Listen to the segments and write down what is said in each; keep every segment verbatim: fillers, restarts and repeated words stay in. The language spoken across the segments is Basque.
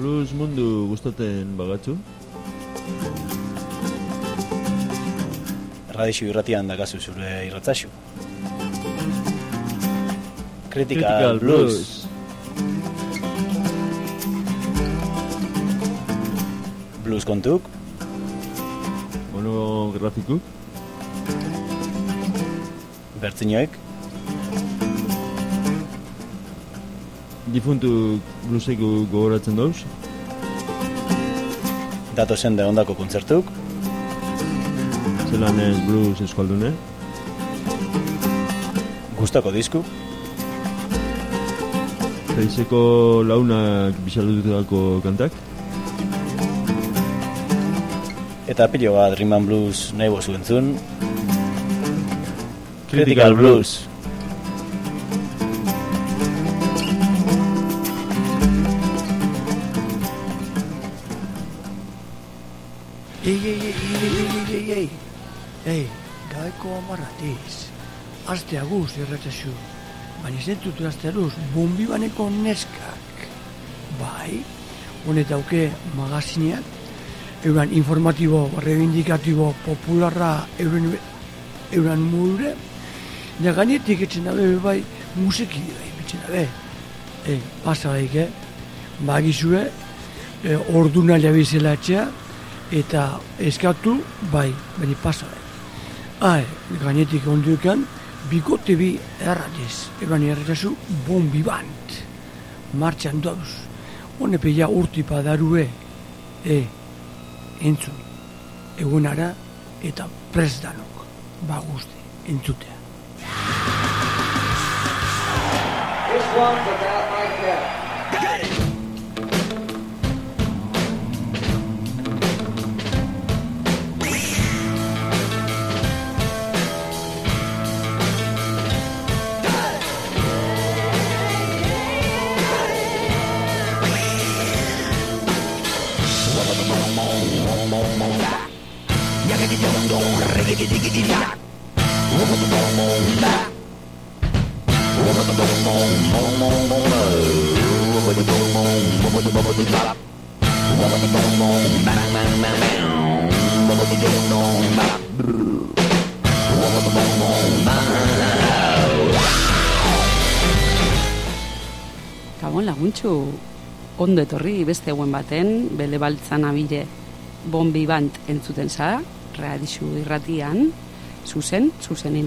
blues mundu gustaten bagatzu? Radixu irratian dakazu zure irratzaxu. Critical, Critical Blues. Blues. Blues kontuk. Monografikuk. Bertzinoek. Difuntu blueseko gogoratzen dauz. Datozen de ondako kontzertuk. Zelan ez blues eskaldune. Gustoko disku. Zaizeko launak bisalututako kantak. Eta pilo bat Rhythm and Blues nahi bozu entzun. Critical Critical Blues. Ei, ei, ei, ei, ei, ei, ei, ei, gaiko amarratiz. Aste aguz erratzazu, baina ez dut asteruz, bombi baneko neskak. Bai, honet dauke magazineak, euran informatibo, reivindikatibo, popularra, euren, euran mure, da gainetik etxen dabe, bai, musiki, bai, etxen dabe. E, pasa daik, eh? Bagizue, e, orduna jabizela etxea, eta eskatu, bai, bani pasa daik. Ai, gainetik onduekan, bikote bi erratez, eban erratazu bombi bant, martxan dauz. Hone peia urtipa darue, e, entzun, egunara eta prest danok, baguste, entzutea. This one's about myself. Gabon laguntxu, ondo etorri beste eguen baten, bele baltzan abire bombi bant entzuten za, radixu irratian, zuzen, zuzenin.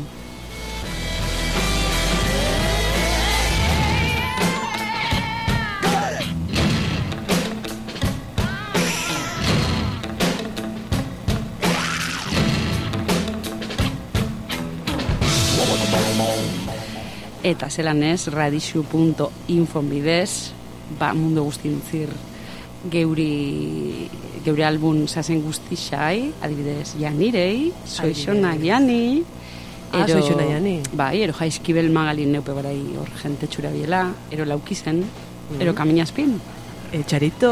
Eta zelan ez, radixu punto info bidez, ba, mundu guztin zir geuri, geuri album zazen guztixai, adibidez, Janirei, Soixona Jani, Ah, Soixona Jani. Bai, ero Jaizkibel Magalin neupe barai hor jente txura biela, ero Laukizen, mm. ero Kaminazpin. E, txarito...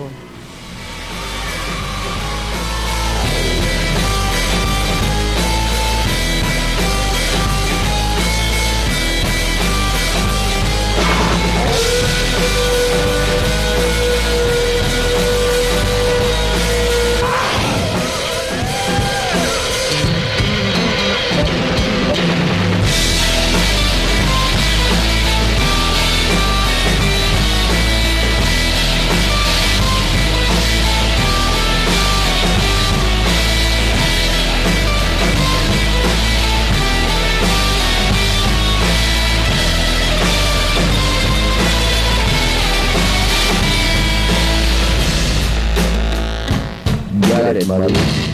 Gare Madrid.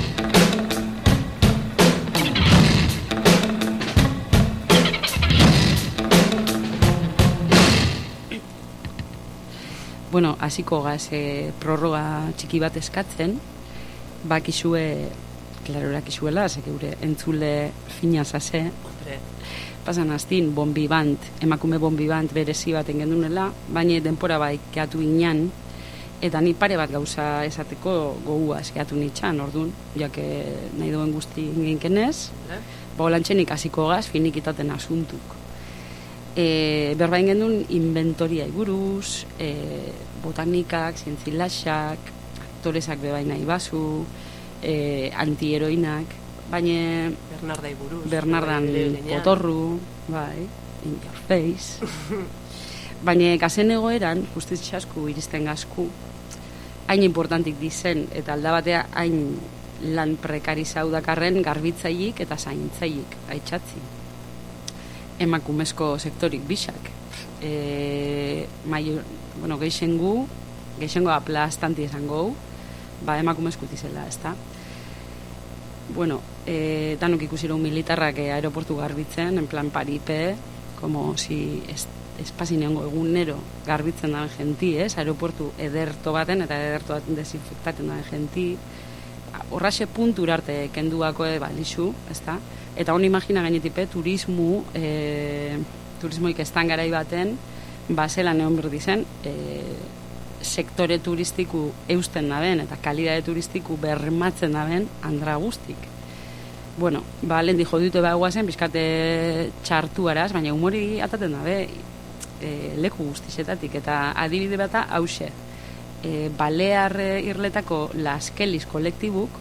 Bueno, hasiko gaz e, prorroga txiki bat eskatzen, bakizue, klaro erakizuela, ze geure entzule fina zase, pasan aztin bombi bant, emakume bombi bant berezi baten gendunela, baina denpora bai keatu inan, eta ni pare bat gauza esateko gogua eskeatu nitxan, orduan, jake nahi duen guzti ingenkenez, ba, olantxenik hasiko gaz, finikitaten asuntuk. E, berbain gendun inventoria buruz, e, botanikak, zientzilaxak, aktoresak bebain nahi bazu, e, antiheroinak, baina Bernardai buruz. Bernardan bai, potorru, bai, in your face. Baina gazen egoeran, guztiz txasku iristen gazku, hain importantik dizen, eta alda batea hain lan prekarizau dakarren garbitzailik eta zaintzailik, aitxatzi. Emakumezko sektorik bisak. E, mai, bueno, geixengu, geixengo aplastanti esango, ba emakumezko tizela, ez da? Bueno, e, danok ikusirun militarrak aeroportu garbitzen, en plan paripe, como si es, espazin egongo egunero garbitzen da genti, ez? Aeroportu ederto baten eta ederto baten desinfektaten da genti. Horraxe puntu arte kenduako e, balixu, ez da? Eta hon imagina gainetipe turismu, e, turismoik estan garai baten, baselan egon berdi zen, e, sektore turistiku eusten daben eta kalidade turistiku bermatzen daben andra guztik. Bueno, ba, lehen dijo dute bagoazen, bizkate txartuaraz, baina humori ataten dabe e, leku guztizetatik, eta adibide bata hause. E, Balear irletako Las Kelis kolektibuk,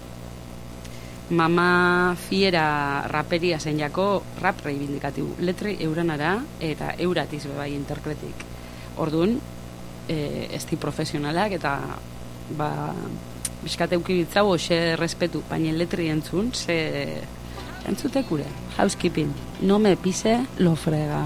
Mama Fiera raperia zen jako rap reivindikatibu. Letri euranara eta euratiz bebai interpretik. Orduan, e, esti profesionalak eta ba, bizkate ukibitzago xe respetu, baina letri entzun, ze entzutekure. Housekeeping, no me pise lo fregao.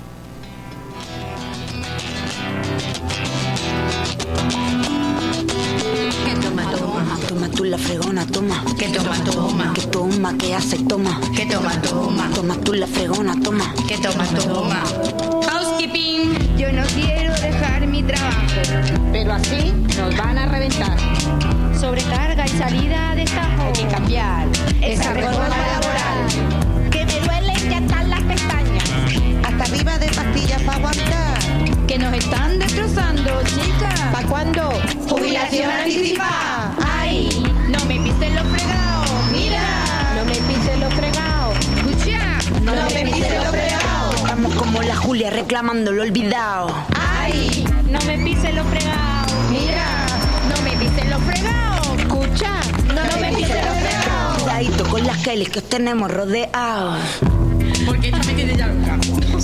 Toma tú la fregona, toma. Que toma, toma. Que toma, que hace, toma. Que toma, toma. Toma tú la fregona, toma. Que toma, toma. Housekeeping. Yo no quiero dejar mi trabajo, pero así nos van a reventar. Sobrecarga y salida de tajo. Hay que cambiar esa reforma laboral. Que me duelen ya están las pestañas. Hasta arriba de pastillas para aguantar. Que nos están destrozando, chicas. ¿Pa' cuándo? Jubilación anticipada. Ay, no me pises los fregados. Mira, no me pises los fregados. Escucha, no, no me pises los fregados. Estamos como la Julia reclamando lo olvidado. Ay, no me pises los fregados. Mira, no me pises los fregados. Escucha, no, no, no me pises los fregados. Cuidadito con las Kellys que os tenemos rodeados. Porque esta me tiene ya loca.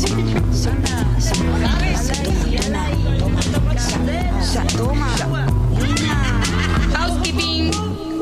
Toma, toma. Housekeeping.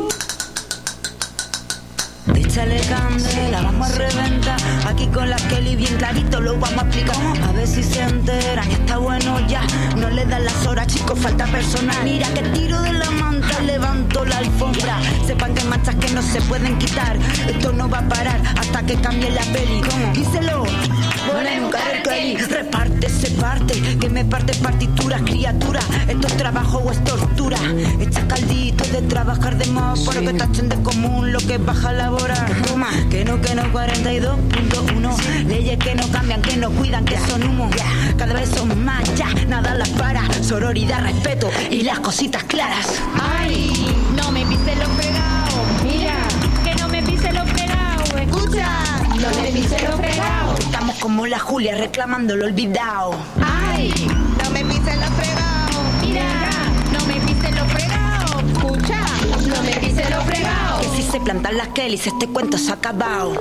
Échale candela, vamos a reventar. Aquí con las Kelly bien clarito lo vamos a explicar. A ver si se enteran, está bueno ya. No le dan las horas, chicos, falta personal. Mira que tiro de la manta, levanto la alfombra. Sepan que hay manchas que no se pueden quitar. Esto no va a parar hasta que cambie la peli. Díselo, ponemos cara Kelly. Reparte, se parte, que me parte partituras, criaturas. Esto es trabajo o es tortura. Echa caldito de trabajar de más, pero que tachen de común lo que es baja laboral. Toma, que no, que no, cuarenta y dos punto uno. Leyes que no cambian, que no cuidan, que son humo. Cada vez son más, ya, nada las para. Sororidad, respeto y las cositas claras. Ay, no me pises los fregados. Mira, que no me pises los fregados. Escucha, no me pises los fregados. Estamos como la Julia reclamando lo olvidado. Ay, no me pises los fregados. Mira, no me pises los fregados. Escucha, no me pises los fregados. Que si se plantan las Kellys este cuento se ha acabado.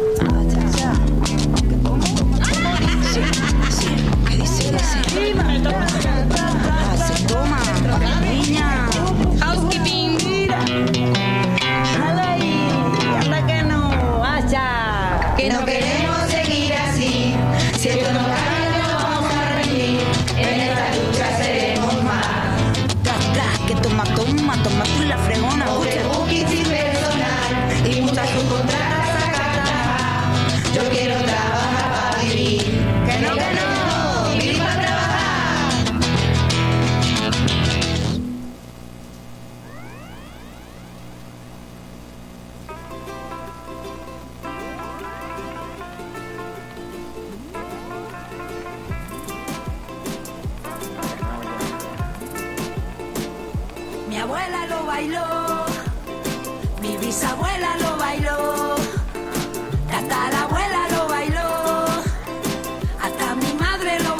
Sí, sí, ¿qué dice? Ah, se toma, niña. Housekeeping. Hala ahí, anda que no, allá. Que no queremos seguir así. Si esto no cambia, no vamos a rendir. En esta lucha seremos más. Tras, tras, que toma, toma, toma tú la fregona. Booking sin personal y muchas subcontratas a trabajar. Yo quiero trabajar para vivir. Que no, que no, vivir para trabajar. Mi abuela lo bailó, mi bisabuela lo bailó, tatarabuela lo bailó, hasta mi madre lo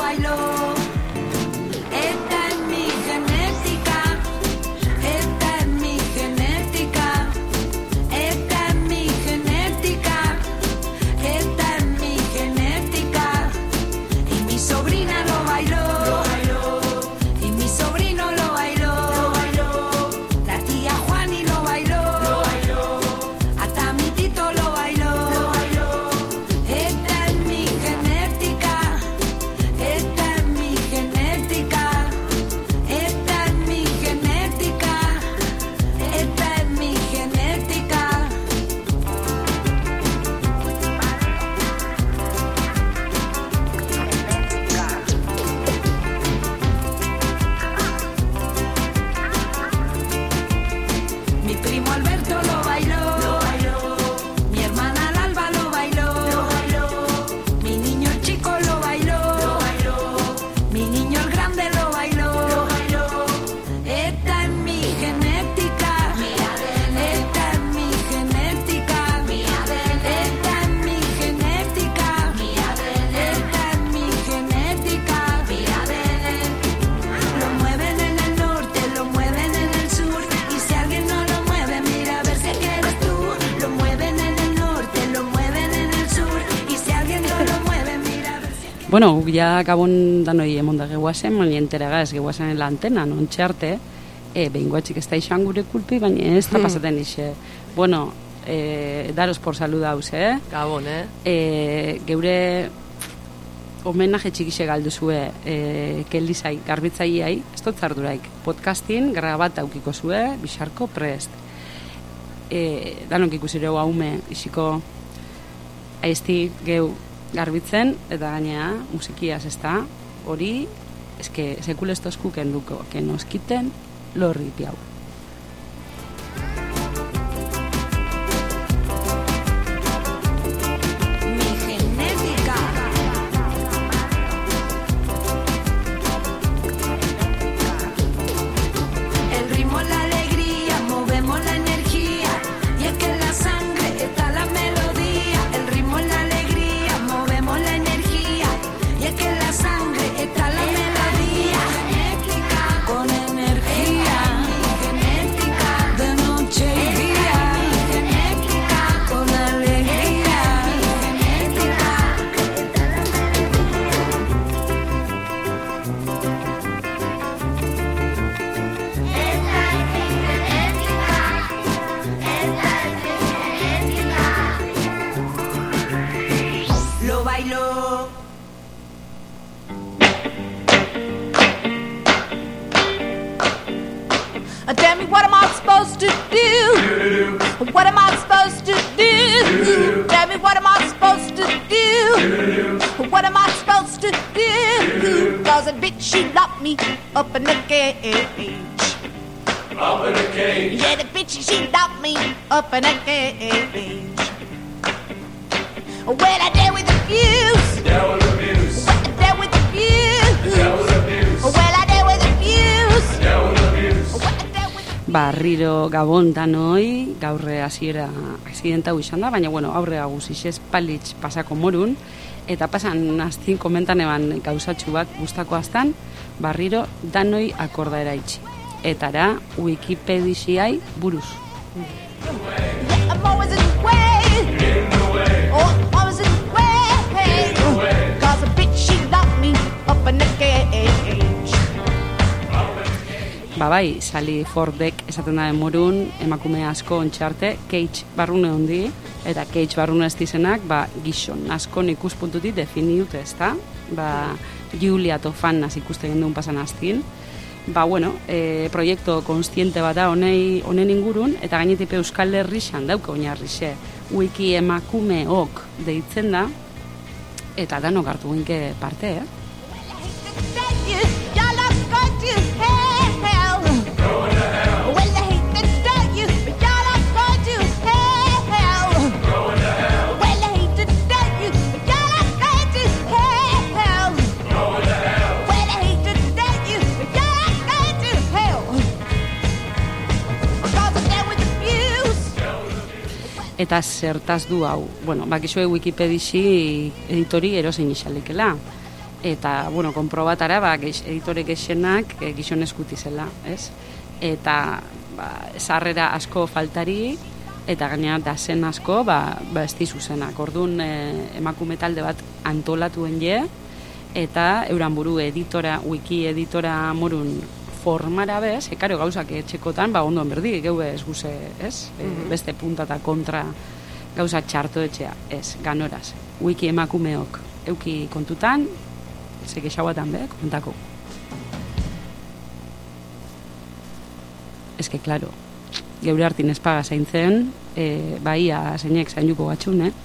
Bueno, guk ja gabon danoi emonda gehuazen, baina enteraga ez gehuazen la antena, non txarte, e, behin guatxik ez da izan gure kulpi, baina ez da pasaten ixe. Bueno, e, daros por salud hauz, eh? Gabon, eh? E, geure homenaje txikixe galduzue e, keldizai, garbitzaiai, ez dut zarduraik, podcastin grabat aukiko zue, bisarko prest. E, danok ikusireu haume, isiko aizti geu garbitzen, eta gainea musikiaz ez da, hori, eske sekulestozku kenduko, que nos quiten lorri piau. Up in the cage. Up in the cage. Yeah, the bitch, she locked me up in a cage. Well, I dealt with the fuse. Dealt with the fuse. Dealt with the fuse. Dealt with the fuse. Well, I dealt with the fuse. Dealt with the fuse. Barriro gabon danoi, gaurre hasiera accidenta hau izan da, baina bueno, aurrea guzixez palitz pasako morun, eta pasan aztin komentan eban gauzatxu bat guztako aztan, barriro danoi akorda eraitzi. Etara Wikipediziai buruz. Ba bai, Sally Fordek esaten da morun, emakume asko ontxarte, Cage barrune hondi, eta Cage barrune ez dizenak, ba, gizon askon ikuspuntutik definiute ez da, ba, Julia Tofan naz ikusten gendun pasan aztin. Ba, bueno, e, proiektu konstiente bat da honei, honen ingurun, eta gainetik Euskal Herrixan dauka oinarrixe. Wiki emakumeok deitzen da, eta danok hartu ginke parte, eh? Eta zertaz du hau, bueno, bakizue Wikipedizi editori erozein izalikela. Eta, bueno, konprobatara, ba, editore gexenak e, gizon eskutizela, ez? Eta, ba, sarrera asko faltari, eta gainera dazen asko, ba, ba ez dizuzenak. Orduan, e, emakume talde bat antolatuen je, eta euran buru editora, wiki editora morun formara bez, ekaro gauzak etxekotan, ba, ondoen berdi, geu ez guze, ez? Mm-hmm. E, beste punta eta kontra gauza txarto etxea, ez, ganoraz. Wiki emakumeok euki kontutan, zeke xauatan be, kontako. Ez que, klaro, geure hartin espaga zaintzen, e, baia zeinek zainduko batxun, eh?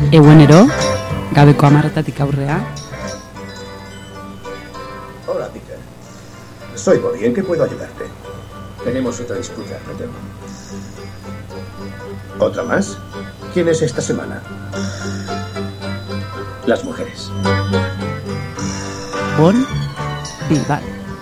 Eguenero, gabeko amarretatik aurrea. Hola, Peter. Soy Bobby. ¿En qué puedo ayudarte? Tenemos otra disputa, me temo. ¿Otra más? ¿Quién es esta semana? Las mujeres. Bon Bibat.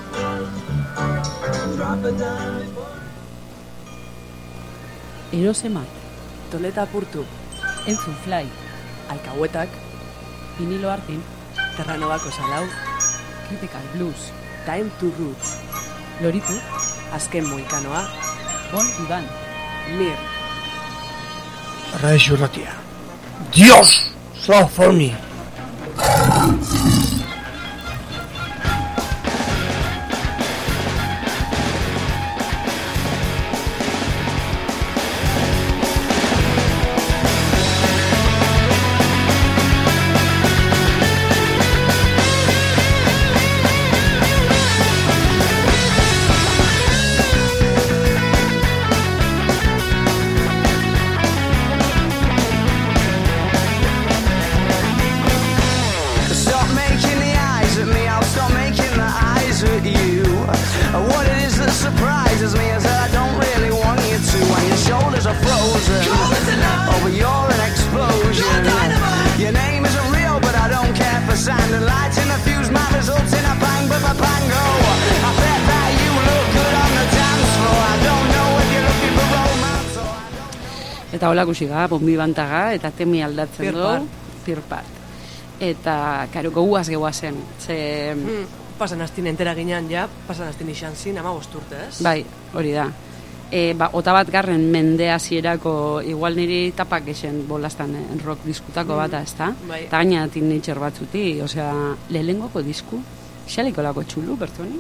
Erosemat. Toleta apurtu. Entzun fly. Alkahuetak. Vinilo Artin. Terranobako salau. Critical Blues. Time to Roots. Loritu. Azken moikanoa. Bon Iban. Mir. Radio Ratia. Dios, so funny. Eta hola gusiga, bombi bantaga, eta temi aldatzen du. Pirpat. Eta, karo, goguaz gehuazen. Ze... Mm, pasan astin entera ginean, ja, pasan astin izan zin, ama bosturte, ez? Bai, hori da. E, ba, ota bat garren mende hasierako igual niri tapak esen bolastan eh, rock diskutako bata, ez da? Bai. Eta gaina tin nitxer batzuti, osea, lehenengoko disku, xaliko lako txulu, bertoni?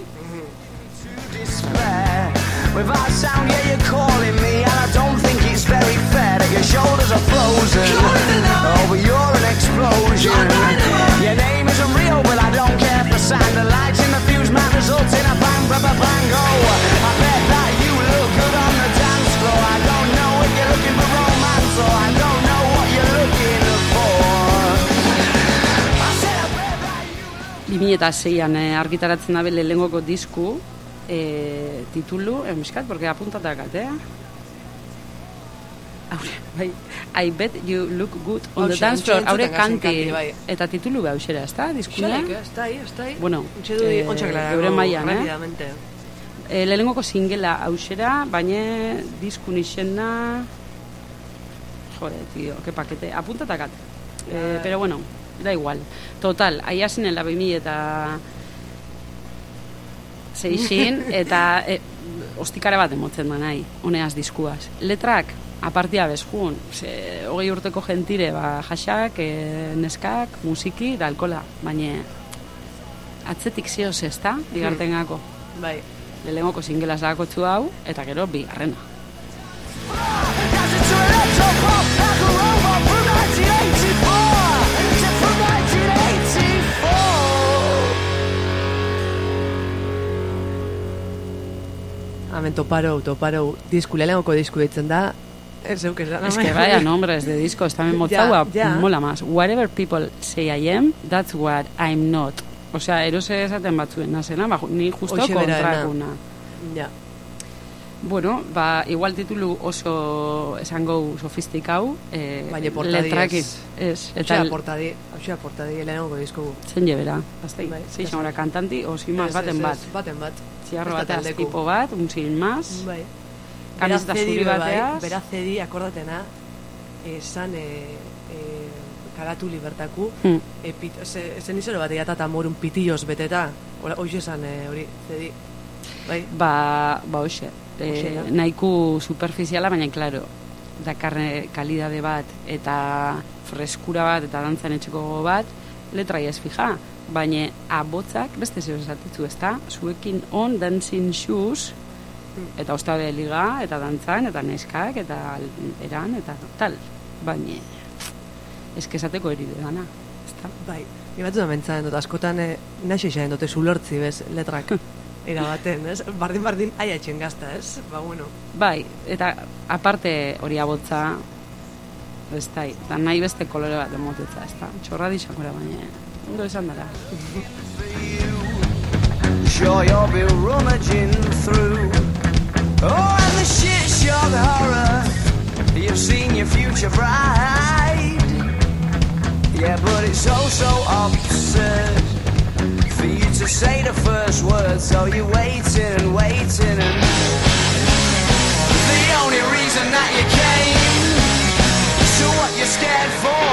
Without sound, yeah, you're calling me, and I don't think it's very fair that your shoulders are frozen. Oh, but you're an explosion. Your name isn't real, but I don't care for sound. The lights in the fuse might result in a bang, bang, bang, bang, oh. I bet that you look good on the dance floor. I don't know if you're looking for romance, or I don't know what you're looking for. I said I bet that you... bi mila seian eh, argitaratzen dabe lehenengoko disku, E, titulu, emiskat, porque apuntatakat, eh? Aure, bai, I bet you look good on the dance floor, aure kanti, eta titulu behar usera, ez da, diskuna? Ez da, ez da, bueno, eure maian, eh? E, lehenengoko singela ausera, baina diskun izena, jode, tío, que pakete, apuntatakat, e, pero bueno, da igual, total, aia zinela bi mila eta seixin, eta e, ostikara bat emotzen da nahi, honeaz diskuaz. Letrak, apartia bezjun, hogei urteko jentire, ba, jaxak, e, neskak, musiki, da alkola, baina atzetik zioz ez da, bigartengako. Bai. Lehenengoko singela zakotzu hau, eta gero bigarrena. Hemen toparo, toparo, disku, lehenengoko disku ditzen da, ez zeuk esan. Es que vaya nombres de disco, está bien motzaua, mola más. Whatever people say I am, that's what I'm not. O sea, erose esaten batzuen nazena, ba, ni justo kontrakuna. Ja. Bueno, ba, igual titulu oso esango sofistikau, eh, baina portadi ez. ez. Eta portadi, hausia portadi lehenengoko disku. Zen jebera, aztei. Zei, xamora kantanti, osimaz baten bat. Baten bat. Ziarro bateaz tipo bat, un sin más. Bai. Kamiseta zuri bateaz. Bera zedi, akordatena, esan e, e, karatu libertaku, hmm. e, pit, ze, zen izero bat egat eta morun pitillos beteta, hori esan hori, e, zedi. Bai. Ba, ba hoxe. E, nahiko superficiala, baina, klaro, dakarne kalidade bat, eta freskura bat, eta dantzan etxeko bat, letrai ez fija. Baina abotzak beste zeo esatitzu, ez da? Zuekin on dancing shoes, eta ostabe liga, eta dantzan, eta neskak, eta eran, eta tal. Baina, eskezateko eride dana, ez da? Bai, ibatu da mentzaren dut, askotan eh, nahi xeixaren dute zulortzi, bez, letrak. Era baten, ez? Bardin-bardin aia etxen gazta, ez? Ba, bueno. Bai, eta aparte hori abotza, ez da, eta nahi beste kolore bat emotetza, ez da, txorra disakora, baina, ondo esan dara. Sure you'll be rummaging through. Oh, and the shit shock horror. You've seen your future bride. Yeah, but it's oh so absurd for you to say the first word. So you're waiting and waiting and the only reason that you came. So what you're scared for?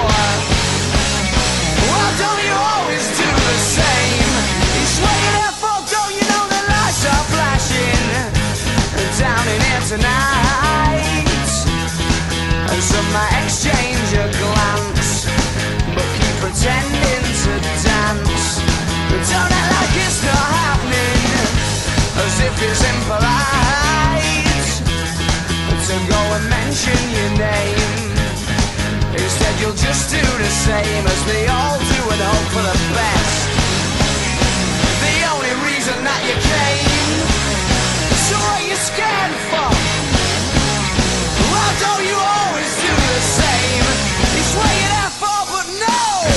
Well, don't you always do the same? You swear you're there for, don't you know the lights are flashing down in here tonight? And some might exchange a glance, but keep pretending to dance. But don't act like it's not happening, as if it's impolite to go and mention your name. Instead you'll just do the same as they all do and hope for the best. The only reason that you came, so what you scared for? Why don't you always do the same? It's what you're there for, but no!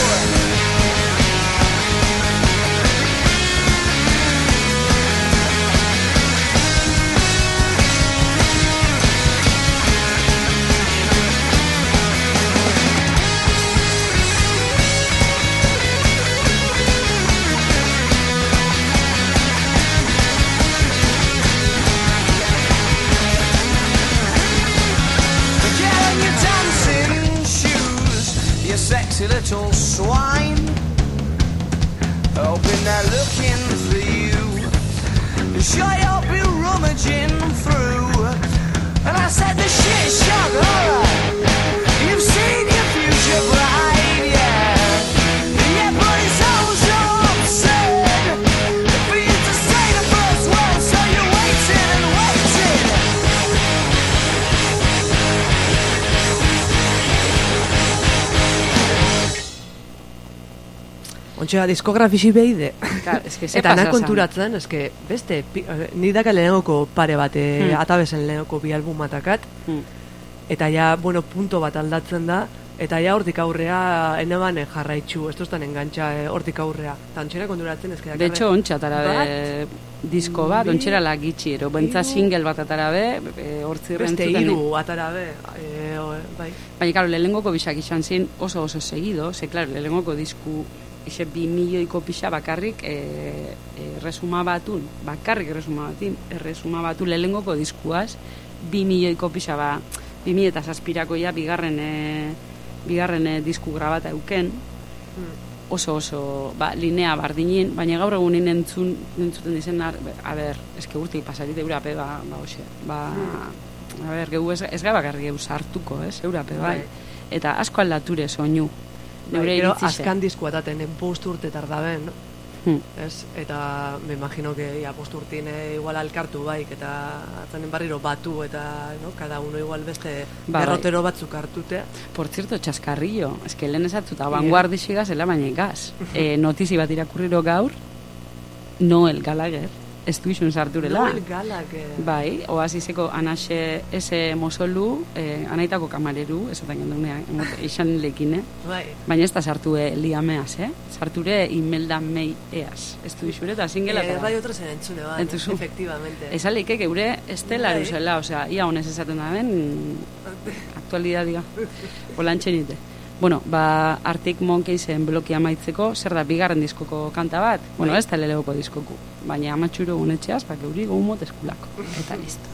Sexy little swine, hoping they're looking for you. Sure you'll be rummaging through. And I said the shit shock horror. You've seen your future bride, yeah. Yeah, but it's all so absurd for you to say the first word, so you're waiting and waiting. Ontxea, diskografisi behide. Es que eta nahi konturatzen, es que beste, ni daka lehenoko pare bat, Hmm. atabesen lehenoko bi albumatakat, Hmm. eta ja, bueno, punto bat aldatzen da, eta ja hortik aurrea eneban jarraitxu, ez toztan engantxa eh, hortik aurrea. Eta ontxera konturatzen, ez que De hecho, ontsa atarabe disko bat, ontxera lagitxi, ero, bentza single bat atarabe, hortzi beste rentzuten. hiru atarabe, e, o, bai. Baina, claro, lehengoko bisak izan zin oso oso seguido, ze, claro, lehengoko disku Ixe bi milioiko pixa bakarrik e, e, resuma batun, bakarrik resuma batin, resuma batu lehengoko diskuaz, bi milioiko pixa ba, bi mila eta zazpirako ja bigarren, e, bigarren e, disku grabata euken, oso oso ba, linea bardinin, baina gaur egunin entzun, entzuten dizen, a ber, eske urtik pasarite eurape, ba, ba, hoxe, ba, a ber, gehu ez, ez gabakarri gehu sartuko, ez, eurape, bai, eta asko aldature soinu. Bai, gero azkan diskoa taten, bost urte tardaben, no? Hmm. Ez? Eta me imagino que ya bost urtien igual alkartu baik, eta atzanen barriro batu, eta no? Cada uno igual beste ba, derrotero batzuk hartute. Por cierto, txaskarrillo, es que lehen esatzuta, vanguardixigaz, ela baina gaz. E, notizi bat irakurriro gaur, Noel Gallagher, ez du izun sarturela. Noel Gallagher. Bai, oasizeko anaxe ese mosolu, eh, anaitako kamareru, esotan gendunea, izan lekine. Bai. Baina ez da sartue liameaz, eh? Sarture Imelda May eaz. Ez du izure eta zingela. Eh, bai otro zen entzune, bai, Entuzu. efectivamente. Ez aleikek eure estelaru Bai. zela, osea, ia honez esaten da ben, aktualidadia. Olantxenite. Bueno, ba, Arctic Monkeysen blokia amaitzeko, zer da, bigarren diskoko kanta bat? Bueno, Bai. ez da leleuko diskoku. Baina amatxuro unetxeaz, bak euri gomot eskulako. Eta listo.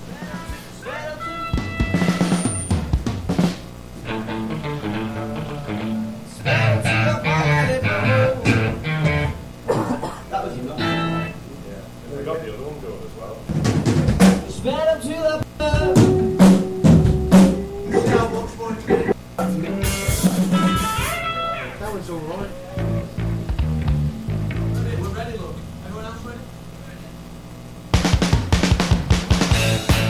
We're ready, look. Everyone else ready?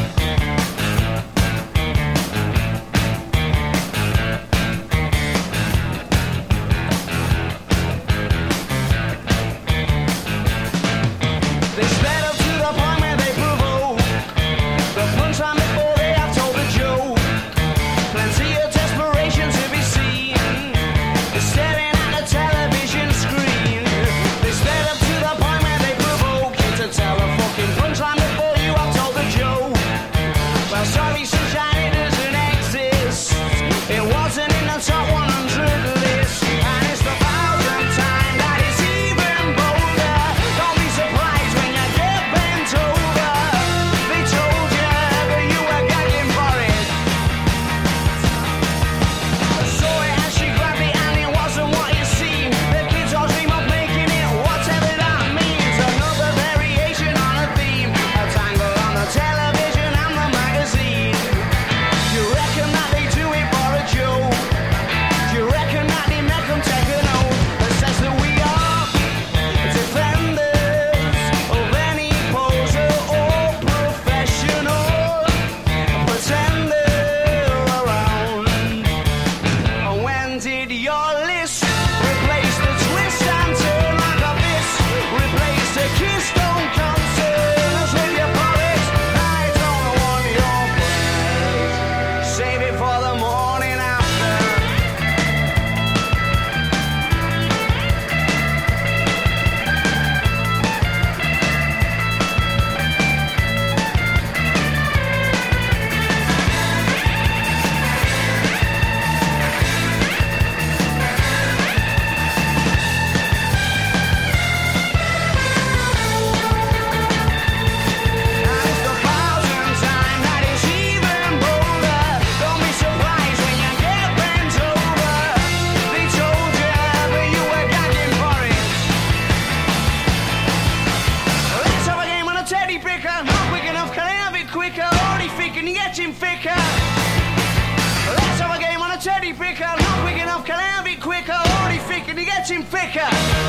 picker. Let's have a game on a teddy picker. Not quick enough, can I have it quicker? Already thinking he gets him thicker.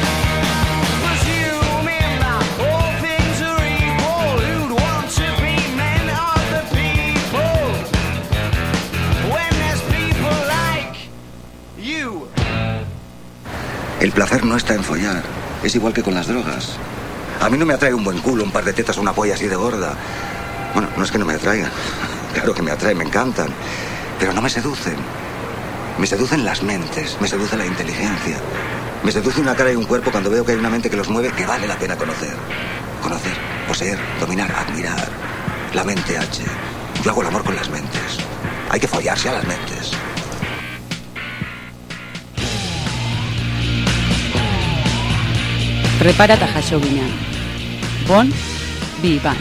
Presuming that all things are equal, who'd want to be men of the people? When there's people like you. El placer no está en follar. Es igual que con las drogas. A mí no me atrae un buen culo, un par de tetas o una polla así de gorda. Bueno, no es que no me atraigan. Claro que me atraen, me encantan. Pero no me seducen. Me seducen las mentes, me seduce la inteligencia. Me seduce una cara y un cuerpo cuando veo que hay una mente que los mueve que vale la pena conocer. Conocer, poseer, dominar, admirar. La mente H. Yo hago el amor con las mentes. Hay que follarse a las mentes. Prepara eta jaso ginen. Bon, bi, ban.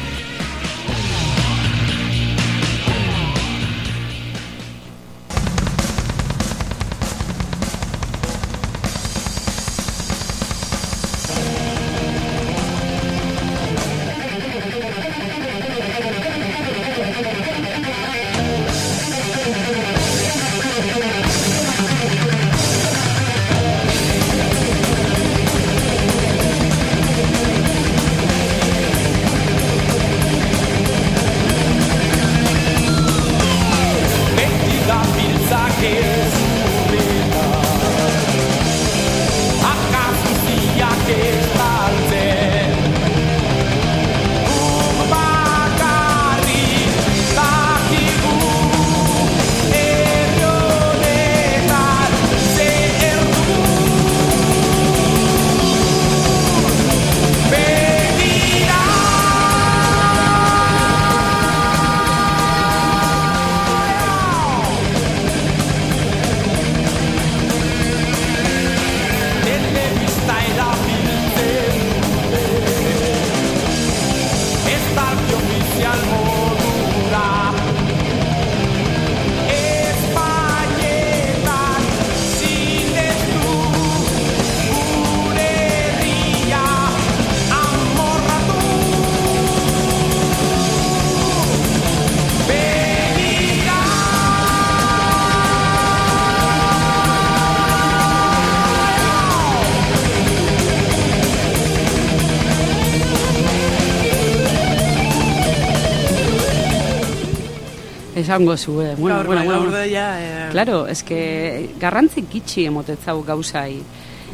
Esango zue. Bueno, Gaur, bueno, bueno. gaur ja, eh... Claro, es que garrantzik gitxi emotetzau gauzai.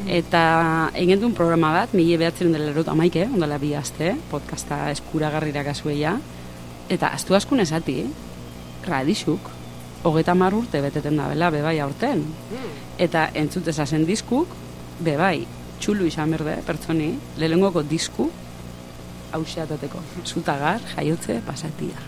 Eta egin duen programa bat, mila behatzen dela erot amaike, ondala bi aste, podcasta eskuragarrira kasueia. Eta astu askun esati, radixuk, hogeta mar urte beteten da bela, bebai aurten. Eta entzutez azen diskuk, bebai, txulu izan berde, pertsoni, lehengoko disku, hauseatateko, zutagar, jaiotze, pasatia.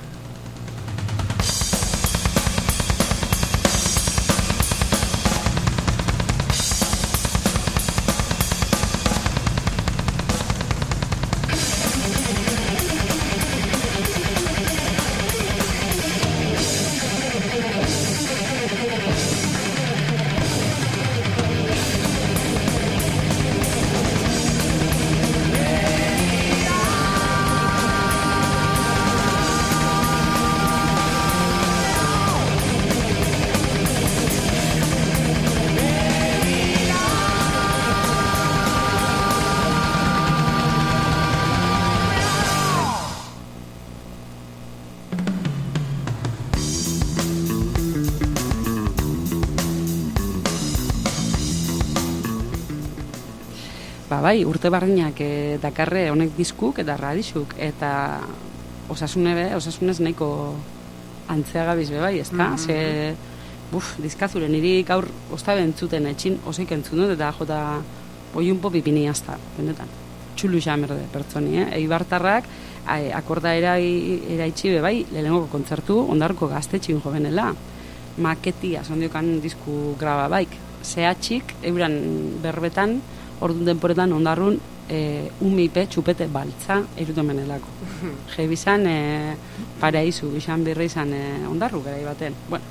Ba, bai, urte barrinak e, dakarre honek diskuk eta radixuk, eta osasune be, osasunez nahiko antzeagabiz be bai, ez da? Mm-hmm. Ze, buf, dizkazure, niri gaur ostabe entzuten etxin, oseik entzun dut, eta jota oiunpo pipini azta, benetan. Txulu xamerde pertsoni, eh? Eibartarrak, akorda erai, eraitxi be bai, lehenengoko kontzertu, ondarko gaztetxin jovenela. Maketia, sondiokan disku graba baik. Zehatxik, euran berbetan, orduan denporetan ondarrun e, umipe txupete baltza erutomenelako. Jebizan e, paraizu, izan birri izan e, ondarru gerai baten. Bueno.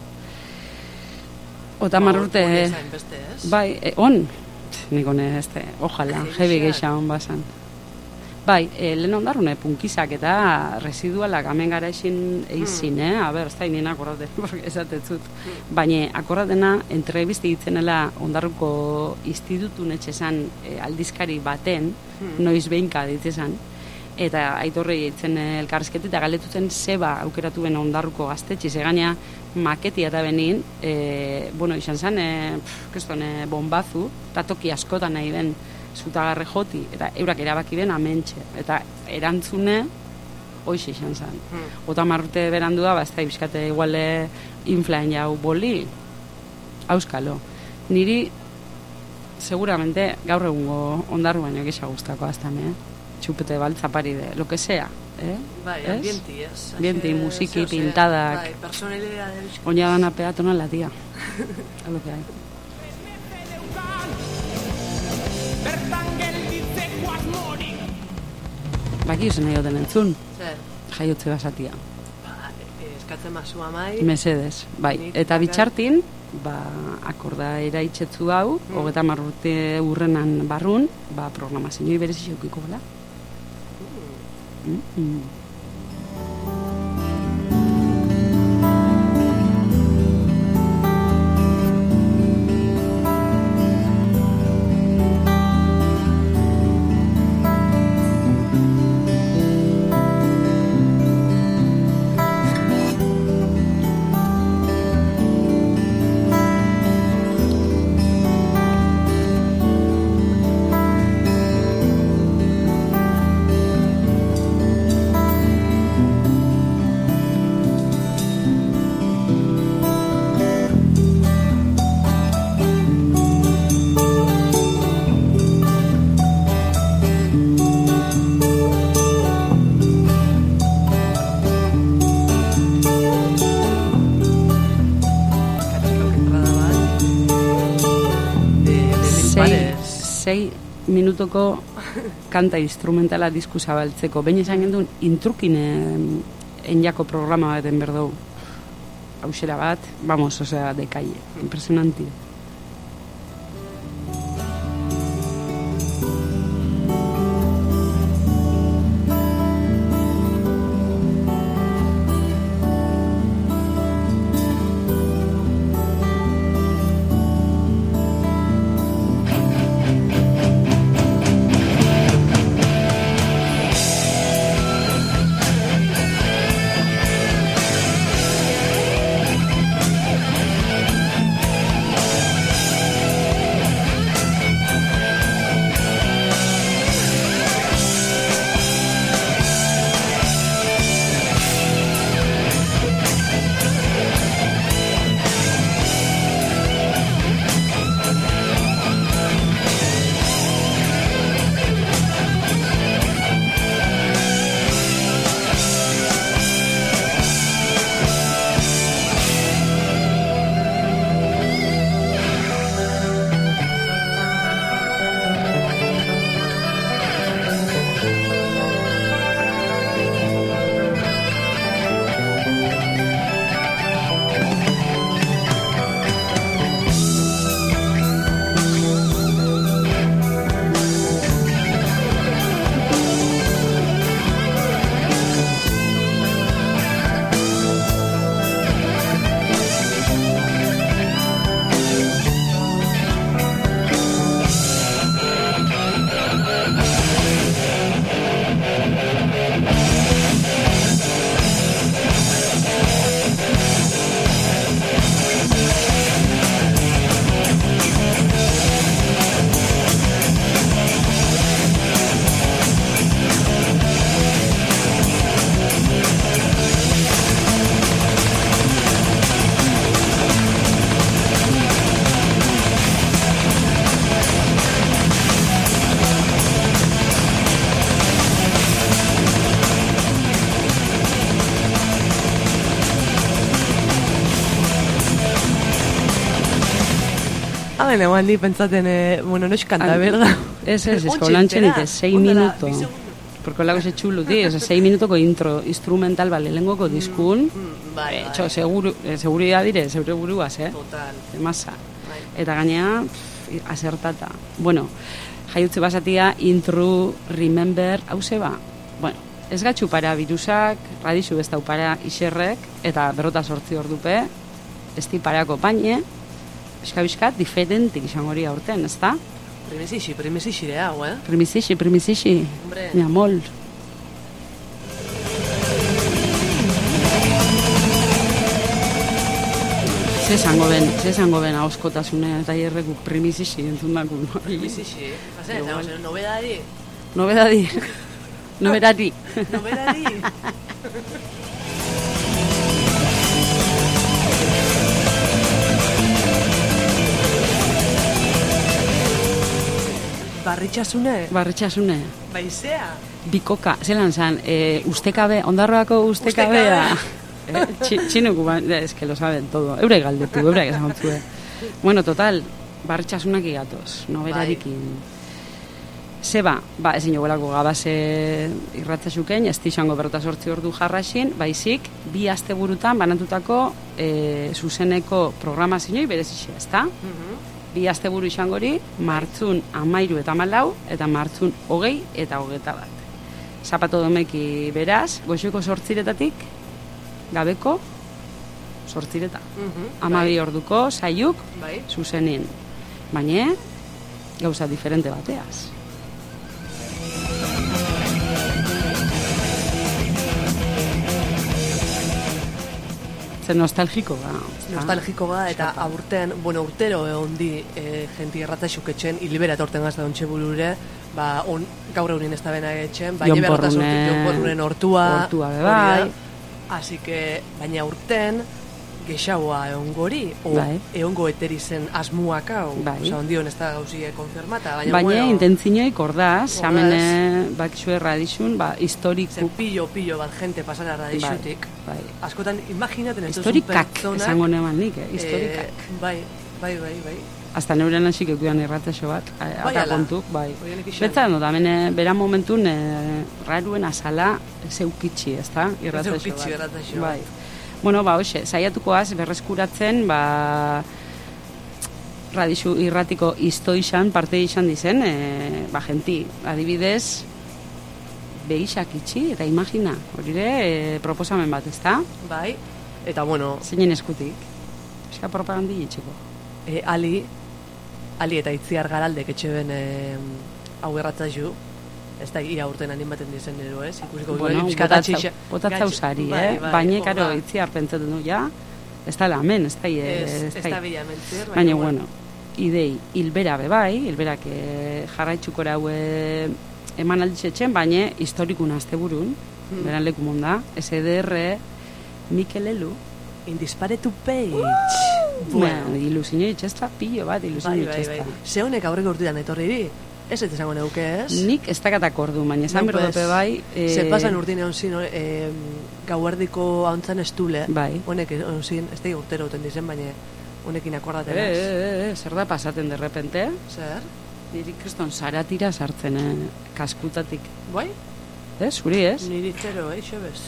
Ota marrurte... Bai, e, on. Nik hone, este, ojala, jebi geisha on basan. Bai, e, lehen ondarrune punkizak eta residualak amen gara esin eizin, eh? A ber, ez da inien akordaten, porque esatetzut. Baina akordatena, entrevisti ditzenela ondarruko institutun etxesan e, aldizkari baten, noiz behinka ditzezan, eta aitorrei eitzen elkarrizketi eta galetutzen zeba aukeratu ben ondarruko gaztetxiz, egania maketia eta benin, e, bueno, izan zen, e, keston, e, bombazu, eta toki askotan nahi ben zutagarre joti, eta eurak erabaki ben amentxe, eta erantzune hoixe izan zen. Hmm. Ota marrute berandu da, ba, ez da ibizkate iguale inflaen jau boli, auskalo. Niri, seguramente, gaur egungo ondarru baino gisa guztako aztan, eh? Txupete baltzapari de, lo que sea, eh? Bai, ¿Es? ambienti, ez? Ambienti, musiki, pintadak. Bai, personalidade bizko. Oña dana peatonala, tía. A lo que hay. Baki usen nahi oten entzun. Zer? Jaiotze basatia. Ba, eskatzen mazu amai. Mesedes, bai. Eta bitxartin, ba, akorda eraitzetzu hau, mm. hogeta marrute urrenan barrun, ba, programazioi berezi xeukiko bela. Mm. Mm. sei minutoko kanta instrumentala disku zabaltzeko. Behin izan gendun intrukin enjako programa baten berdou. Hauxera bat, vamos, osea, de calle. Impresionante. Aben, eguan di pentsaten, eh, bueno, no es canta, ¿verdad? Ez, ez, ez, kolantzen ite, sei minuto. Porque lago se chulo, di, ez, sei minutoko intro, instrumental, bale, lengoko diskun. Mm, bai, bai. Txo, seguru, seguridad dire, segure buruaz, eh? Total. Emasa. Eta gainea, asertata. Bueno, jaiutze basatia, intru, remember, hau zeba. Bueno, ez gatxu para virusak, radizu ez dau para iserrek, eta berrota sortzi ordupe, ez di parako paine, eskabiskat, diferentik izango hori aurten, ez da? Primizixi, primizixi de hau, eh? Primizixi, primizixi, Hombre. mi amol. Ze esango ben, ze esango ben ahoskotasune eta hierreku primizixi entzun dako. Primizixi, bazen, eta bazen, nobedadi. Nobedadi. Nobedadi. Nobedadi. Barritxasune? Barritxasune. Baizea? Bikoka, zelan zan, e, ustekabe, ondarroako ustekabea. Eh, txinuku, ba, es que lo saben todo. Eure galdetu, eure esan zuen. Bueno, total, barritxasunak igatoz, nobedarikin. Zeba, ba, ezin jogolako gabase irratzazuken, ez tixango berrota sortzi ordu jarraxin, baizik, bi asteburutan banatutako e, zuzeneko programazioi berezixe, ezta? Bi asteburu izangori, martzun amairu eta malau, eta martzun hogei eta hogeta bat. Zapato domeki beraz, goxoiko sortziretatik, gabeko sortzireta. Amabi orduko saiuk bai. Zuzenin. Baina, gauza diferente bateaz. Zer nostalgiko ga. Nostalgiko ga, eta aurten, bueno, urtero egon di e, jenti erratzaxuk etxen, hilibera etorten gazta ontxe burure, ba, on, gaur eurin ez da bena etxen, baina berrota sortu jonporrunen hortua, hortua bebai. Así que, baina urten, gexaua egon gori, o bai. egongo eteri zen asmuak hau, bai. Osa, ondion ez da gauzie konfirmata, baina, baina bueno, intentzinoik ordaz, hemen bakizue radizun, ba, historiku. Zen pillo-pillo bat jente pasara radizutik. Bai, bai. Askotan, imaginaten ez duzun historikak, pertsonak. esango neman nik, eh? Historikak. Eh, bai, bai, bai, bai. Hasta neuren hasik ekuan irratzaxo bat, Bai, eta ala. kontuk, bai. Horienek ixen. Betza, no, da, mene, bera momentun, e, raruen azala zeukitxi, ez da? Irratzaxo Zeukitxi bat. irratzaxo Bai. bat. Bueno, ba, hoxe, saiatukoaz berreskuratzen, ba, radizu irratiko iztoixan, parte izan dizen, e, ba, genti, adibidez, behixak itxi, eta imagina, hori ere, e, proposamen bat, ez da? Bai, eta bueno... Zeinen eskutik, eska propagandi itxiko. E, ali, ali eta itziar garaldek etxe ben e, hau erratzaizu, ez da ia urten animaten dizen nero, ez? Ikusiko Bueno, bizkatatxe... botatza usari, bai, eh? bai, Baina, hor karo, da. itziar pentsatzen du, ja, ez da lamen, ez da, Ez, ez da bila mentir, baina, baina, bueno, idei, hilbera bebai, hilberak e, jarraitxukora haue eman alditzetxen, baina historikun asteburun, Hmm. beran leku monda, S D R, Mikel Elu, Indisparetu page. Bueno, ilusinio itxesta, pillo bat, ilusinio Bai, bai, itxesta. bai. Ze honek aurreko urtean etorri di? Ez ez esango neuke, ez? Nik ez dakatak ordu, baina esan Bai, berdope pues, bai... Eh, Zer pasan urtien egon zin, eh, gauerdiko hauntzan estule. Bai. Honek egon zin, ez da urtero uten dizen, baina honekin akordaten Eh, ez. eh, eh, zer da pasaten derrepente? Zer? Niri kriston saratira sartzen, eh, kaskutatik. Bai? Ez, zuri ez? Niri txero, eh, xebez.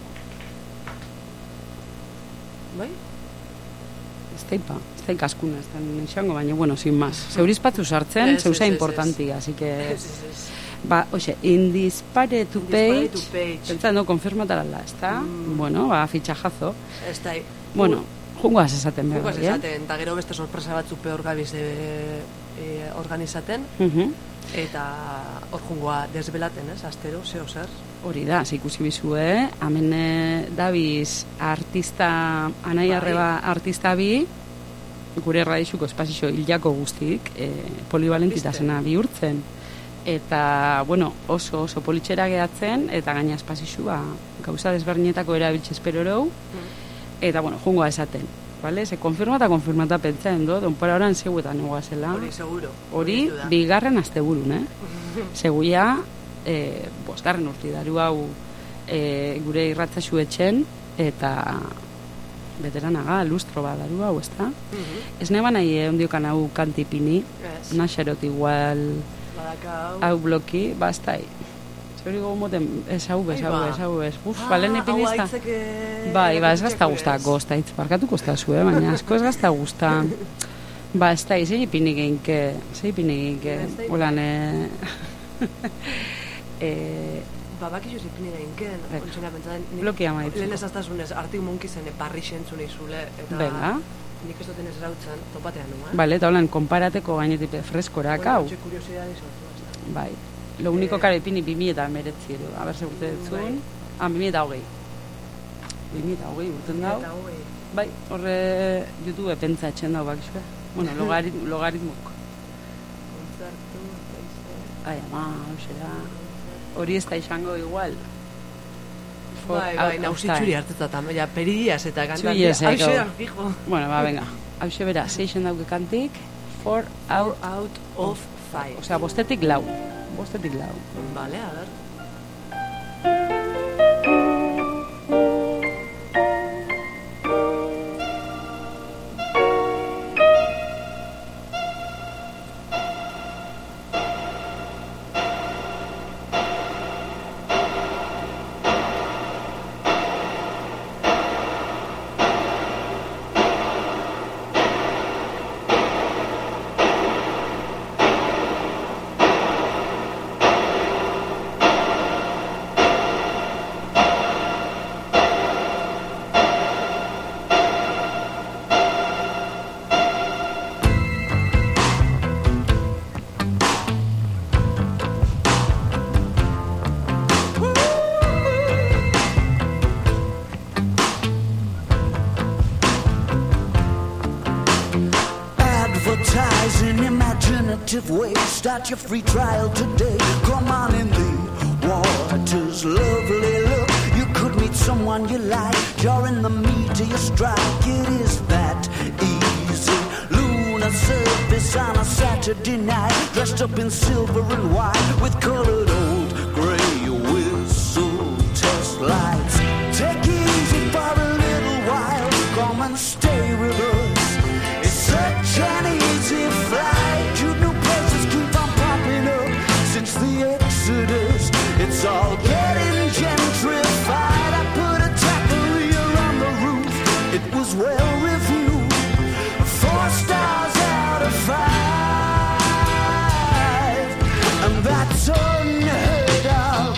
Bai? Ez teipa, ez teik askuna, ez da nixango, baina, bueno, sin más. Zeurizpatzu sartzen, Ez, zeuza ez, ez, importanti, así que... Ez, ez, ez. Ba, oxe, indispare to page, Indispare to page. pentsa, no, konfirmatarala, ez da? Mm. Bueno, ba, fitxajazo. Ez da, Bueno, jungoaz esaten behar, Jugaz eh? esaten, eta gero beste sorpresa batzuk pe hor gabiz e, e, organizaten, Mhm. eta hor jungoa desbelaten, ez, astero, zeo zer. Hori da, ze ikusi bizue, hemen eh, dabiz artista, anai arreba artista bi, gure erradizuko espazio hilako guztik, e, polibalentitasena bihurtzen. Eta, bueno, oso oso politxera gehatzen, eta gaina espazio ba, gauza desberdinetako erabiltze esperorou, eta, bueno, jungoa esaten. Vale? Se konfirmata, konfirmata pentsaen do, donpora oran seguetan egoazela. Hori, seguro. Hori, Horitu da. bigarren asteburun, eh? Seguia, e, bosgarren urti daru hau e, gure irratzaxu etxen, eta veteranaga, lustro bat daru hau, ez da? Ez neba nahi eh, ondiokan hau kantipini, Ez. naxerot igual, Badakau. hau bloki, bastai. Zeri gogu moten, ez hau bez, hau bez, hau bez. Uf, Ah, balen hau epinizta. aitzeke- Bai, ba, ez gazta aitzeko guzta, ez. gozta, itz, barkatuko ez da zu, eh? Baina asko ez gazta guzta. Ba, ez da, zei ipinik eginke, zei ipinik eginke, holan, eh... Ba, bakizu zipinik eginken, ontsena pentsatzen... Blokia maitzu. Lehen ezaztasunez, artik munkizen barri xentzun izule, eta... Venga. Nik ez duten ez rautzen, topatean nua. Bale, eta holan, konparateko gainetik freskorak, hau. Bueno, kuriosidadi sortu. Bai. Lo único kare ipini bimi eta meretzi edo. A ber, segurte dutzun. Ah, bimi eta hogei. Bimi eta hogei, urten dau. Bai, horre YouTube pentsa etxen dau bakizue. Bueno, logarit, logaritmuk. Kontzertu, ai, ama, hoxera. Hori ez da izango igual. Bai, bai, nausitxuri hartetan, ja, peridiaz eta kantantia. Txuiez, eko. Hauxean, fijo. Bueno, ba, venga. Hauxe bera, seixen dauke kantik, four out, out of five. Osea, bostetik lau. Bostetik lau. Vale, a ver. Way. Start your free trial today. Come on in the water's lovely look. You could meet someone you like. You're in the meat of your strike. It is that easy. Lunar surface on a Saturday night. Dressed up in silver and white with colored old gray whistle test lights. Take it easy for a little while. Come and stay with us. It's such an easy flight. You know the Exodus, it's all getting gentrified. I put a taqueria on the roof. It was well reviewed. Four stars out of five, and that's unheard of.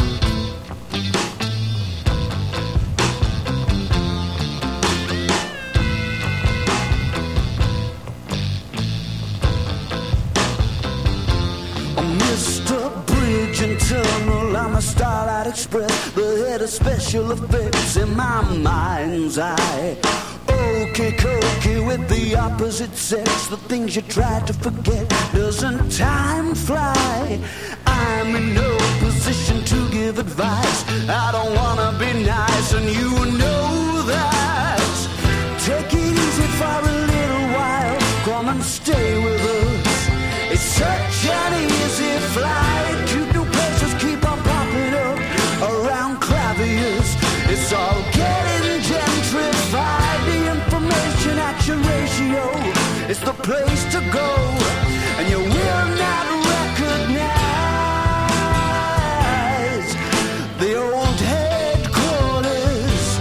Mister Bridge and Tunnel, I'm a Starlight Express, the head of special effects in my mind's eye. Okay, cokey with the opposite sex, the things you try to forget. Doesn't time fly? I'm in no position to give advice. I don't wanna be nice, and you know that. Take it easy for a little while. Come and stay with us. It's such an easy flight. Cute new places keep on popping up around claviers. It's all getting gentrified. The information action ratio is the place to go, and you will not recognize the old headquarters.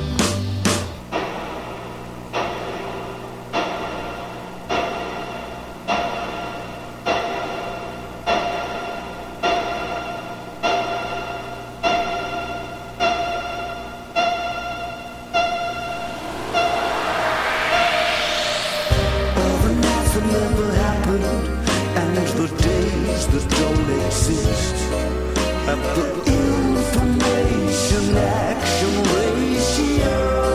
Never happened, and the days that don't exist at the information action ratio.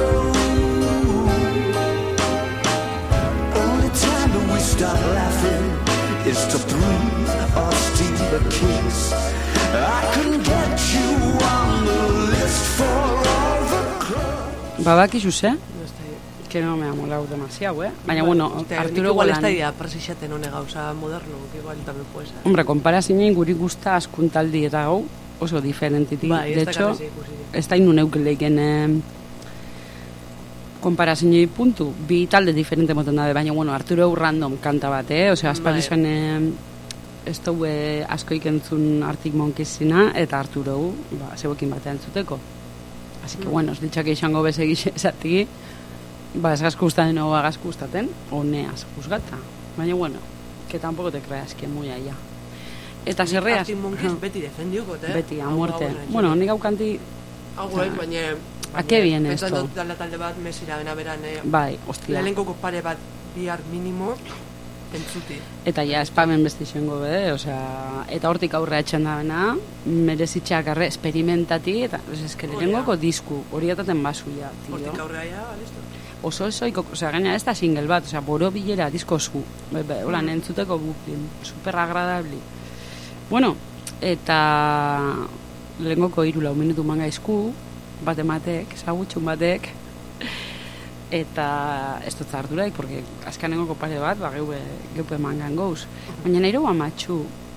Only time that we stop laughing is to breathe or steal a kiss. I can get you on the list for all the clubs. Babakizu ze? Que no me ha molado demasiado, eh? Baina, bueno, Arturo igual Golan... ez da idea presixaten hone gauza moderno, que igual también puede ser. Hombre, konparazinen guri gusta askuntaldi eta gau oso diferentitik. Bai, de hecho, ez da inu neukeleiken eh, konparazinei puntu. Bi talde diferente moten dabe, baina, bueno, Arturo random kanta bat, eh? Osea, aspaldizan eh, ez dugu eh, asko ikentzun Arctic Monkeysina eta Arturo ba, zeuekin batean zuteko. Así que, bueno, ez ditxake izango bezegi esatiki, ba, ez gazko ustaten o agazko ustaten, o neaz juzgata. Baina, bueno, que tampoco te creas que muy allá. Eta zerreaz... Arctic Monkeys beti defendiukot, eh? Beti, a muerte. Bueno, nik haukanti... Hau guain, baina... A qué viene esto? Pentsatu dut talde bat mesira gena beran, eh? Bai, hostia. Lehenkoko pare bat bihar minimo entzuti. Eta ja, espamen besti izango be, osea... Eta hortik aurrea etxen da bena, merezitxeak arre, experimentati, eta... Ez que lehenkoko disku, hori ataten basu ja, tio. Hortik aurrea ja, listo. Oso esoiko, osea, gaina ez da single bat, osea, boro bilera disko zu. Hola, mm. entzuteko guplin, super agradabli. Bueno, eta lehengoko hiru lau minutu manga izku, bat ematek, zagutxun batek, eta ez dut zarturaik, porque azkanengoko pare bat, ba, geube, geupe mangan gouz. Baina nahi dugu amatxu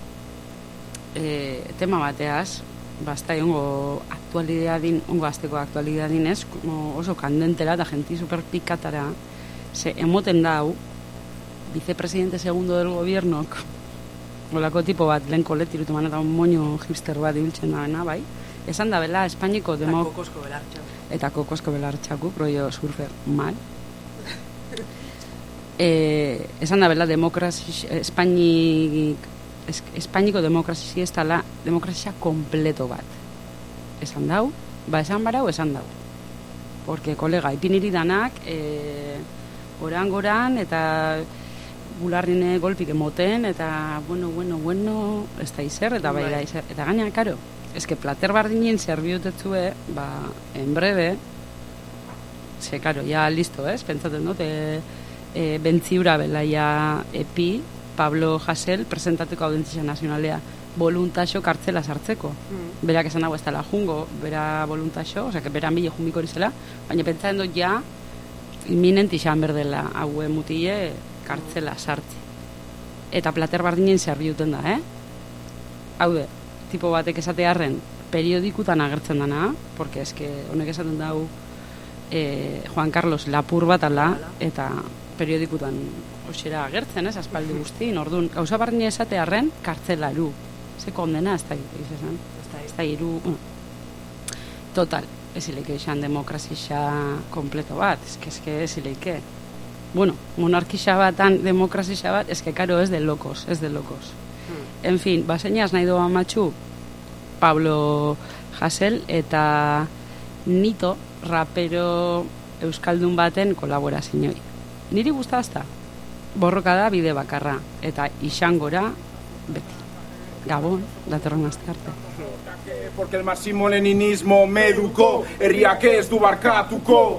e, tema bateaz, basta ongo aktualidadin, ongo azteko aktualidadin ez, oso kandentera eta genti super pikatara, ze emoten dau, vicepresidente segundo del gobiernok, olako tipo bat, lehen koletirutu man eta un moño hipster bat ibiltzen da, bai? Esan da bela, Espainiko demok... Eta kokosko belartxaku. Eta kokosko belartxaku, rollo surfer mal. e, esan da bela, demokrasi... Espainik... Es, Espainiko demokrasi ez dala, demokrasia kompleto bat. Esan dau, ba esan barau, esan dau. Porque, kolega, ipiniri danak, e, oran-goran, eta bularrine golpik emoten, eta, bueno, bueno, bueno, ez da izer, eta bai da izer. Eta gaina, karo, ez que plater bardinen zerbiotetzue, ba, en breve, ze, karo, ja, listo, ez, pentsaten dut, e, e, bentziura bela, ja, epi, Pablo Hasél presentateko audientzia nazionalea voluntaxo kartzela sartzeko. Mm. Berak esan dago ez dela jungo, bera voluntaxo, osea, que bera mile jumbiko zela, baina pentsatzen dut ja, imminent izan berdela, haue mutile kartzela sartzi. Eta plater bardinen zerbiuten da, eh? Haude, tipo batek esatearren, periodikutan agertzen dana, porque eske honek esaten dau eh, Juan Carlos Lapur bat ala, eta periodikutan osera agertzen, ez, aspaldi guztin, orduan, gauza bardine esatearren, kartzelaru. Ze kondena, ez da, izan, ez da, iru, uh. total, ez ileike izan demokrazia kompleto bat, ez que, ez que, ez ileike. Bueno, monarkisa batan demokrazia bat, ez que, karo, ez de locos, ez de locos. Hmm. En fin, baseñaz nahi doa matxu, Pablo Hasél eta Nito, rapero euskaldun baten kolaborazioi. Niri gustazta, borroka da bide bakarra, eta isangora beti. Gabon, datorren aste arte. Porque el marxismo-leninismo me educó, herriak ez du barkatuko.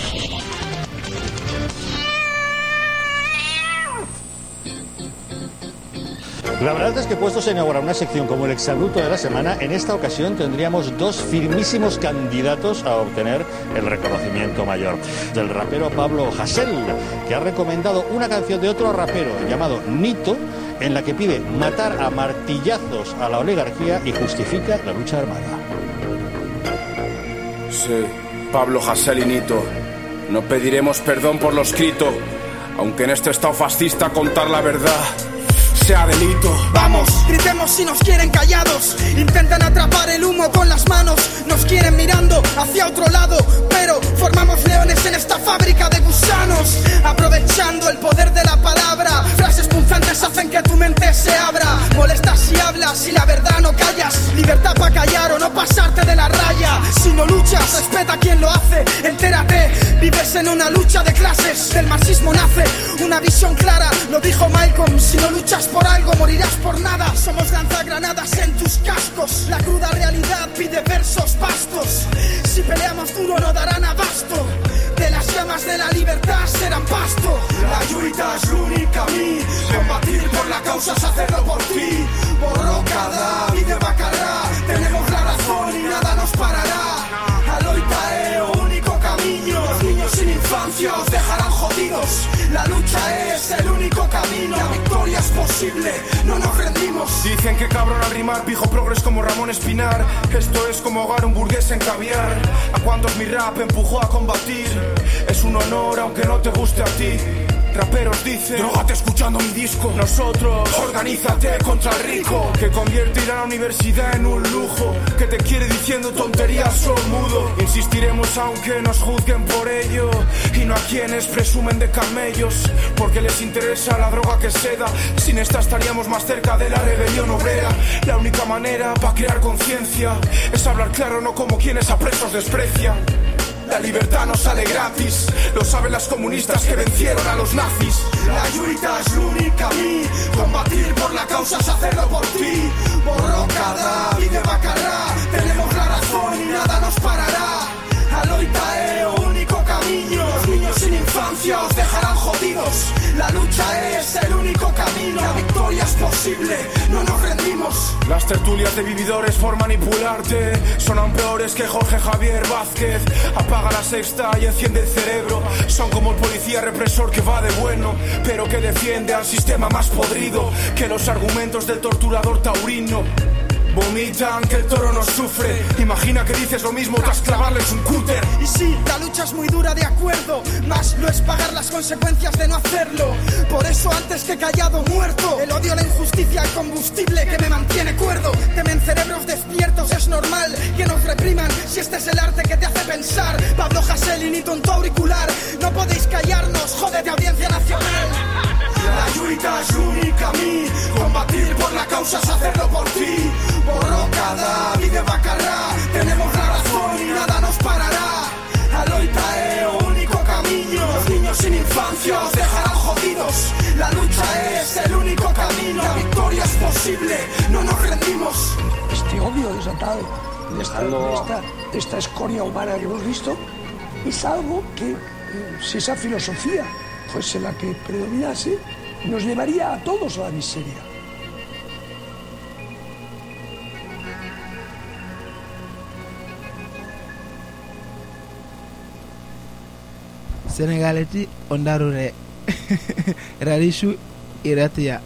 La verdad es que puestos a inaugurar una sección como el exabrupto de la semana, en esta ocasión tendríamos dos firmísimos candidatos a obtener el reconocimiento mayor. Del rapero Pablo Hasél, que ha recomendado una canción de otro rapero llamado Nito, en la que pide matar a martillazos a la oligarquía y justifica la lucha armada. Sí, Pablo Hasél y Nito. No pediremos perdón por lo escrito, aunque en este estado fascista contar la verdad sea delito. Vamos, gritemos si nos quieren callados. Intentan atrapar el humo con las manos. Nos quieren mirando hacia otro lado, pero formamos leones en esta fábrica de gusanos. Aprovechando el poder de la palabra, frases punzantes hacen que tu mente se abra. Molestas si hablas y la verdad no callas. Libertad para callar o no pasarte de la raya. Si no luchas, respeta a quien lo hace. Entérate, vives en una lucha de clases. Del marxismo nace una visión clara. Lo dijo Malcolm, si no luchas por algo morirás por nada. Somos lanzagranadas en tus cascos. La cruda realidad pide versos vastos. Si peleamos duro no darán abasto. De las llamas de la libertad serán pasto. La lluita es l'únic camí. Combatir por la causa es hacerlo por ti. Borrocada, bide bakarra. Tenemos la razón y nada nos parará. Aloita é o único camino. Los niños sin infancia os dejarán jodidos. La lucha es el único camino. La victoria es posible, no nos rendimos. Dicen que cabrón al rimar, pijo progres como Ramón Espinar. Esto es como ahogar un burgués en caviar. ¿A cuántos mi rap empujó a combatir? Es un honor aunque no te guste a ti. Raperos dicen, drógate escuchando mi disco. Nosotros, organízate contra el rico, que convertirá la universidad en un lujo, que te quiere diciendo tonterías sormudo. Insistiremos aunque nos juzguen por ello, y no a quienes presumen de camellos, porque les interesa la droga que se da. Sin esta estaríamos más cerca de la rebelión obrera. La única manera para crear conciencia es hablar claro, no como quienes a presos desprecian. La libertad no sale gratis, lo saben las comunistas que vencieron a los nazis. La lluita es l'únic camí, combatir por la causa es hacerlo por ti. Borrocada, vive bacará, tenemos la razón y nada nos parará. Aloita é o único camino, los niños sin infancia os dejarán jodidos. La lucha es el único camino, la victoria es posible, no nos rendimos. Las tertulias de vividores por manipularte sonan peores que Jorge Javier Vázquez. Apaga la sexta y enciende el cerebro. Son como el policía represor que va de bueno, pero que defiende al sistema más podrido que los argumentos del torturador taurino. Vomitan que el toro no sufre. Imagina que dices lo mismo tras clavarles un cúter. Y sí, la lucha es muy dura, de acuerdo, más lo es pagar las consecuencias de no hacerlo. Por eso antes que callado, muerto. El odio, la injusticia, el combustible que me mantiene cuerdo. Temen cerebros despiertos, es normal que nos repriman si este es el arte que te hace pensar. Pablo Hasél y ni tonto auricular, no podéis callarnos, jódete audiencia nacional. La lluita es l'únic camí, combatir por la causa es hacerlo por ti. Borrocada, vive bacará, tenemos la razón y nada nos parará. Aloita é o único camino, los niños sin infancia os dejarán jodidos. La lucha es el único camino, la victoria es posible, no nos rendimos. Este odio desatado de esta, de esta, de esta escoria humana que hemos visto es algo que, si esa filosofía fuese la que predominase, nos llevaría a todos a la miseria. Senegaleti ondarure Radishu iratia.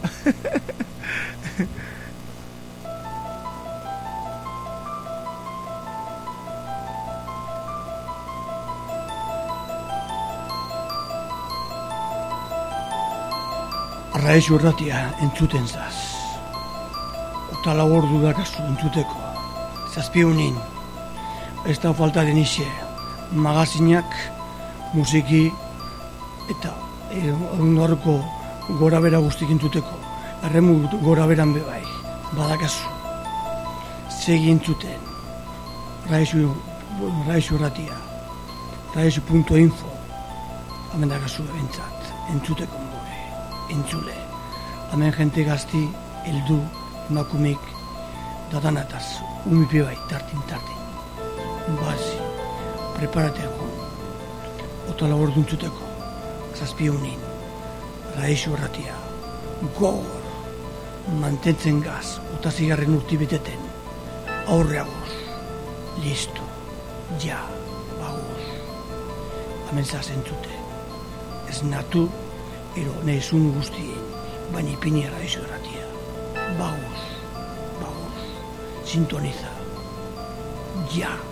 Radishu irratia entzuten zaz. Ota lau ordu dakazu entzuteko. Zazpiunin. Ez da falta denixe. Magazinak, musiki eta ondorko gora bera guztik entzuteko. Erremu gora beran bebai. Badakazu. Segi entzuten. Radishu irratia. Radishu punto info. Hemen dakazu ebentzat. Entzuteko. Entzule, hemen jente gazti, heldu, emakumik, dadanataz, umipi bai, tartin, tartin. Bazi, preparate egon. Ota labor duntzuteko, zazpi honin, Radishu irratia, gogor, mantentzen gaz, ota zigarren urti beteten, aurreagoz, listo, ja, bagoz. Hemen zaz entzute, ez natu, ero nahizun guztien, baina ipini Radishu irratia. Bagoz, bagoz, sintoniza, ja.